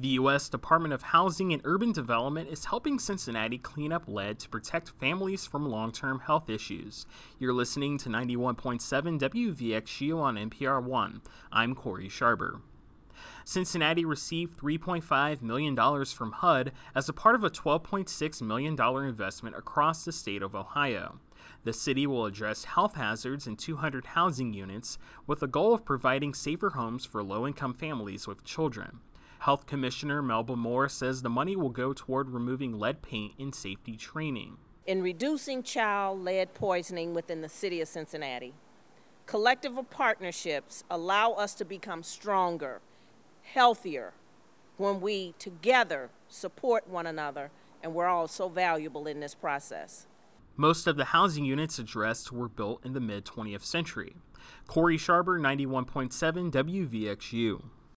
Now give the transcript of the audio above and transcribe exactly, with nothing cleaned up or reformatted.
The U S Department of Housing and Urban Development is helping Cincinnati clean up lead to protect families from long-term health issues. You're listening to ninety-one point seven W V X U on N P R one. I'm Corey Sharber. Cincinnati received three point five million dollars from H U D as a part of a twelve point six million dollars investment across the state of Ohio. The city will address health hazards in two hundred housing units with the goal of providing safer homes for low-income families with children. Health Commissioner Melba Moore says the money will go toward removing lead paint in safety training. In reducing child lead poisoning within the city of Cincinnati, collective partnerships allow us to become stronger, healthier, when we together support one another, and we're all so valuable in this process. Most of the housing units addressed were built in the mid-twentieth century. Corey Sharber, ninety-one point seven W V X U.